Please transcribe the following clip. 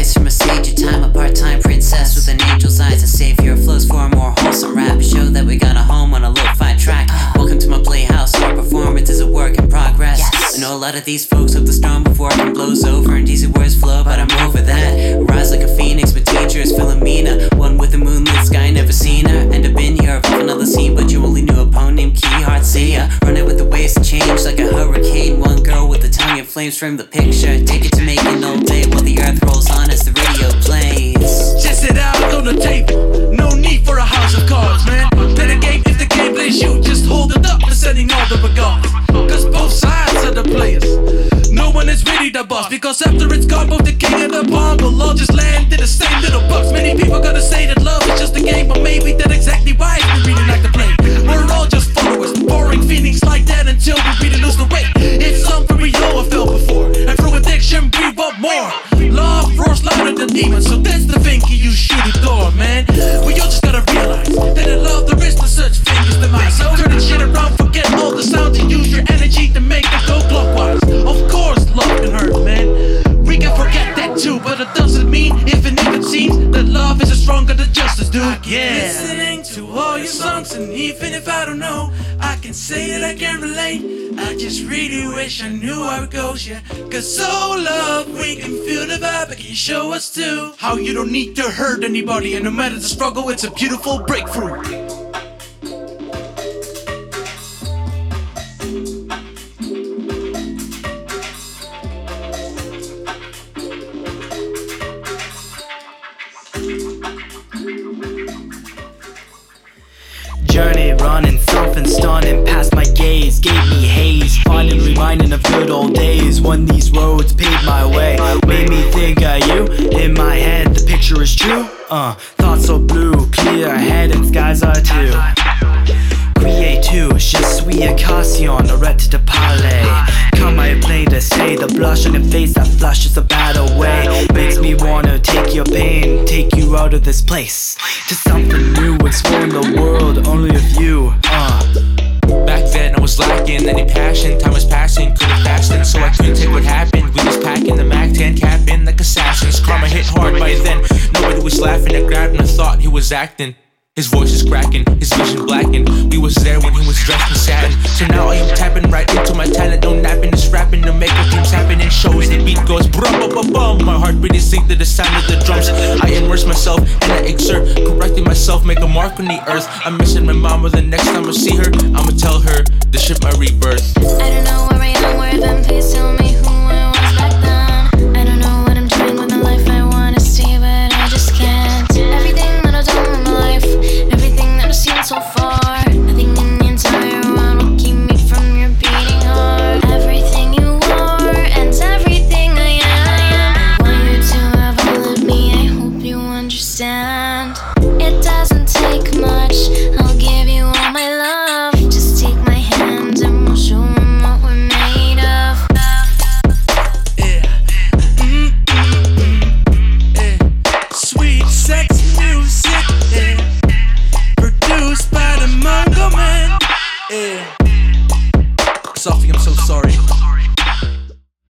advice from a sage of time, a part-time princess with an angel's eyes. A savior flows for a more wholesome rap. Show that we got a home on a lo-fi track. Welcome to my playhouse, our performance is a work in progress. I know a lot of these folks hope the storm before it blows over and easy words flow, but I'm over that. Rise like a phoenix, my teacher is Philomena, one with the moonlit sky, never seen her. End up in here, of another scene, but you only knew a poem named Key Heart. See ya, running with the waves to change like a hurricane. One girl with a tongue in flames frame the picture. Take it to make an old day while the earth rolls on as the radio plays. Just sit out on the table, no need for a house of cards, man. Play the game if the game plays you, just hold it up and sending all the regards. Cause both sides are the players, no one is really the boss. Because after it's gone, both the king and the pawn will all just land in the same little box. Many people gonna say that love is just a game, but maybe that's exactly why we really like to play. We're all just followers, boring feelings like that until we really lose the weight. It's something we all have felt before, and through addiction we want more. Love roars louder than demons, so that's the thing you should adore, man. We all just gotta realize that in love there is no such thing as demise. So turn the shit around, forget all the sounds and use your energy to make it go clockwise. Of course love can hurt, man, we can forget that too, but it doesn't mean even if it seems that love is stronger than justice, dude. Yeah, listening to all your songs, and even if I don't know, I can say that I can relate. I just really wish I knew how it goes, yeah. Cause oh love, we can feel the vibe, but can you show us too how you don't need to hurt anybody, and no matter the struggle, it's a beautiful breakthrough. Journey running, something stunning past my gaze, gave me haze, finding reminding of good old days when these roads paved my way, made me think of you. In my head the picture is true, thoughts so blue, clear ahead and skies are too. Create je suis occasion, arrête de parler. Come I play to say the blush on your face that flushes a bad away. Makes me wanna take your pain, take you out of this place to something new, exploring the world only with you. Back then I was lacking any passion, time was passing, couldn't fasten, so I couldn't take what happened. We was packing the Mac 10 capping like assassins. Karma hit hard by then, nobody was laughing. I grabbed him, I thought he was acting. His voice is cracking, his vision blackened. We was there when he was dressed in satin. So now I am tapping right into my talent. No napping, just rapping to make the dreams happen. And shows the beat goes brum bum bum bum. My heart really sync to the sound of the drums. I immerse myself and I exert, correcting myself, make a mark on the earth. I'm missing my mama, the next time I see her I'ma tell her this shit my rebirth. I don't know where I am, where then please tell me who